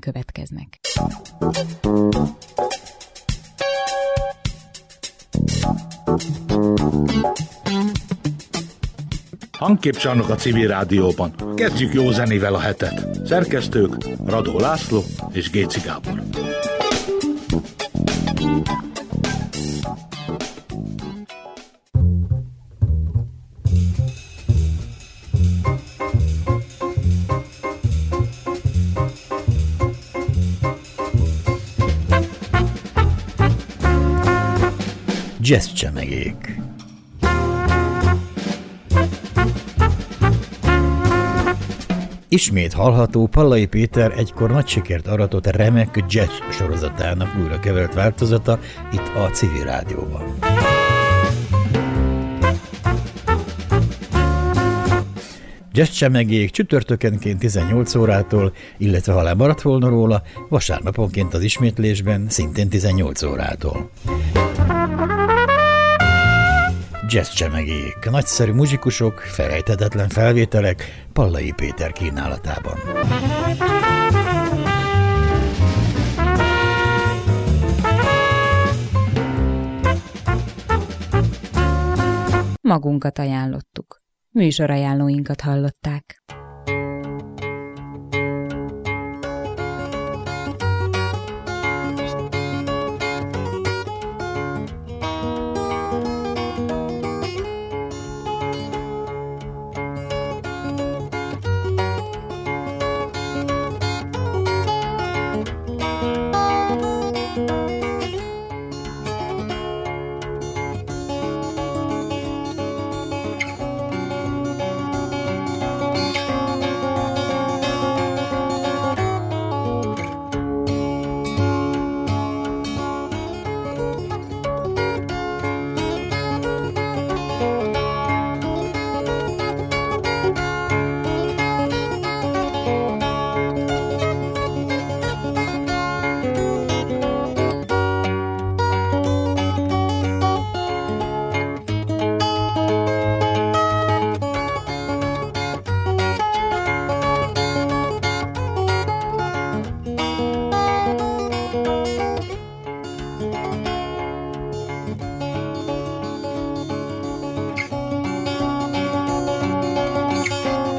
következnek. Hangképcsarnok a Civil Rádióban. Kezdjük jó zenével a hetet. Szerkesztők Radó László és Géci Gábor. Jazz csemegék. Ismét hallható Pallai Péter egykor nagy sikert aratott remek jazz sorozatának újra kevert változata itt a Civil Rádióban. Jazz csemegék csütörtökenként 18 órától, illetve ha lemaradt volna róla, vasárnaponként az ismétlésben szintén 18 órától. Jazz csemegék, nagyszerű muzsikusok, felejthetetlen felvételek Pallai Péter kínálatában. Magunkat ajánlottuk. Műsorajánlóinkat hallották.